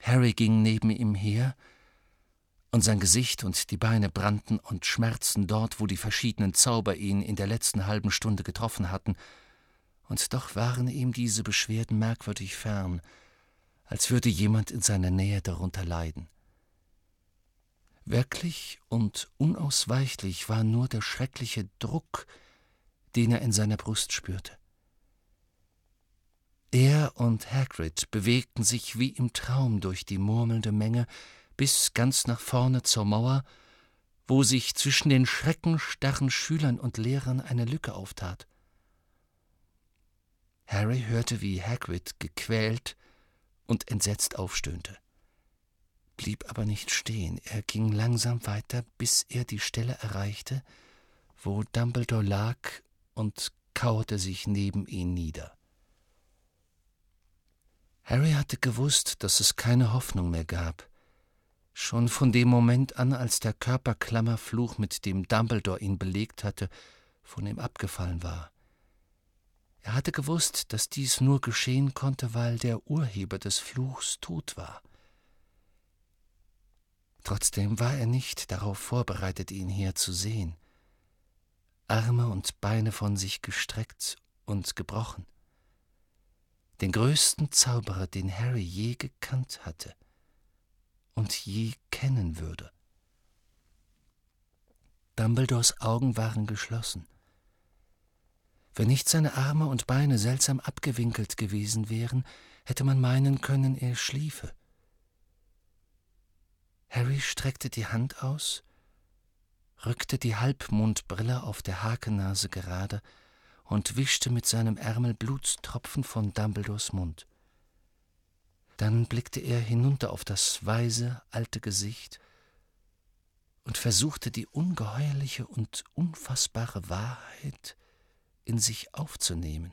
Harry ging neben ihm her, und sein Gesicht und die Beine brannten und schmerzten dort, wo die verschiedenen Zauber ihn in der letzten halben Stunde getroffen hatten, und doch waren ihm diese Beschwerden merkwürdig fern, als würde jemand in seiner Nähe darunter leiden. Wirklich und unausweichlich war nur der schreckliche Druck, den er in seiner Brust spürte. Er und Hagrid bewegten sich wie im Traum durch die murmelnde Menge bis ganz nach vorne zur Mauer, wo sich zwischen den schreckenstarren Schülern und Lehrern eine Lücke auftat. Harry hörte, wie Hagrid gequält und entsetzt aufstöhnte, blieb aber nicht stehen. Er ging langsam weiter, bis er die Stelle erreichte, wo Dumbledore lag, und kauerte sich neben ihn nieder. Harry hatte gewusst, dass es keine Hoffnung mehr gab. Schon von dem Moment an, als der Körperklammerfluch, mit dem Dumbledore ihn belegt hatte, von ihm abgefallen war. Er hatte gewusst, dass dies nur geschehen konnte, weil der Urheber des Fluchs tot war. Trotzdem war er nicht darauf vorbereitet, ihn hier zu sehen. Arme und Beine von sich gestreckt und gebrochen. Den größten Zauberer, den Harry je gekannt hatte und je kennen würde. Dumbledores Augen waren geschlossen. Wenn nicht seine Arme und Beine seltsam abgewinkelt gewesen wären, hätte man meinen können, er schliefe. Harry streckte die Hand aus, rückte die Halbmondbrille auf der Hakennase gerade und wischte mit seinem Ärmel Blutstropfen von Dumbledores Mund. Dann blickte er hinunter auf das weise, alte Gesicht und versuchte die ungeheuerliche und unfassbare Wahrheit in sich aufzunehmen,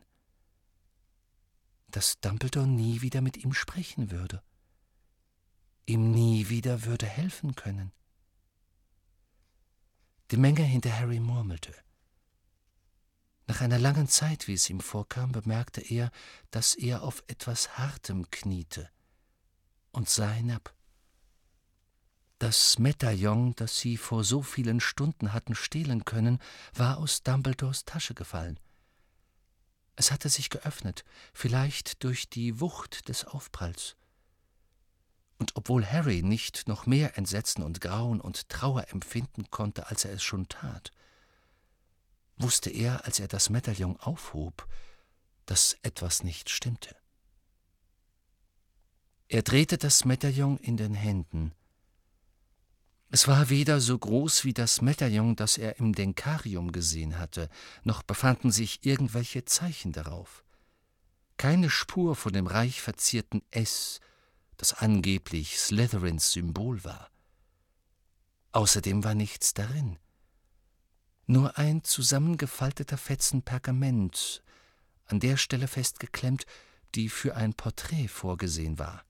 dass Dumbledore nie wieder mit ihm sprechen würde, ihm nie wieder würde helfen können. Die Menge hinter Harry murmelte. Nach einer langen Zeit, wie es ihm vorkam, bemerkte er, dass er auf etwas Hartem kniete und sah hinab. Das Medaillon, das sie vor so vielen Stunden hatten stehlen können, war aus Dumbledores Tasche gefallen. Es hatte sich geöffnet, vielleicht durch die Wucht des Aufpralls. Und obwohl Harry nicht noch mehr Entsetzen und Grauen und Trauer empfinden konnte, als er es schon tat, wusste er, als er das Medaillon aufhob, dass etwas nicht stimmte. Er drehte das Medaillon in den Händen. Es war weder so groß wie das Medaillon, das er im Denkarium gesehen hatte, noch befanden sich irgendwelche Zeichen darauf. Keine Spur von dem reich verzierten S, das angeblich Slytherins Symbol war. Außerdem war nichts darin. Nur ein zusammengefalteter Fetzen Pergament, an der Stelle festgeklemmt, die für ein Porträt vorgesehen war.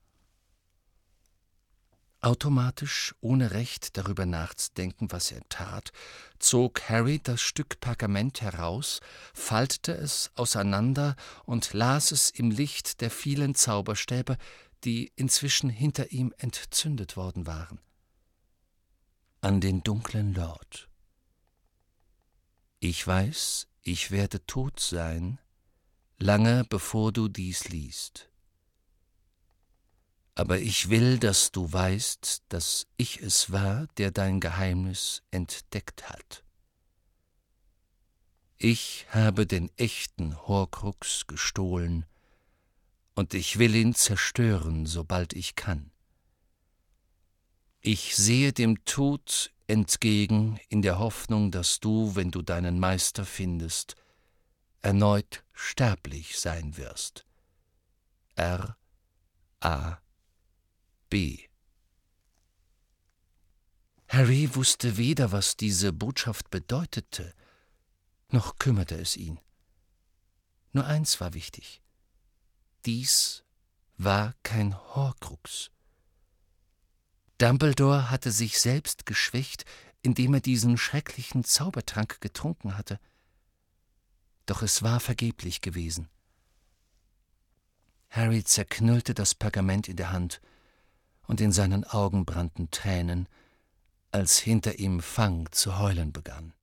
Automatisch, ohne recht darüber nachzudenken, was er tat, zog Harry das Stück Pergament heraus, faltete es auseinander und las es im Licht der vielen Zauberstäbe, die inzwischen hinter ihm entzündet worden waren. An den dunklen Lord. Ich weiß, ich werde tot sein, lange bevor du dies liest. Aber ich will, dass du weißt, dass ich es war, der dein Geheimnis entdeckt hat. Ich habe den echten Horcrux gestohlen, und ich will ihn zerstören, sobald ich kann. Ich sehe dem Tod entgegen in der Hoffnung, dass du, wenn du deinen Meister findest, erneut sterblich sein wirst. R.A. B. Harry wusste weder, was diese Botschaft bedeutete, noch kümmerte es ihn. Nur eins war wichtig. Dies war kein Horcrux. Dumbledore hatte sich selbst geschwächt, indem er diesen schrecklichen Zaubertrank getrunken hatte. Doch es war vergeblich gewesen. Harry zerknüllte das Pergament in der Hand und in seinen Augen brannten Tränen, als hinter ihm Fang zu heulen begann.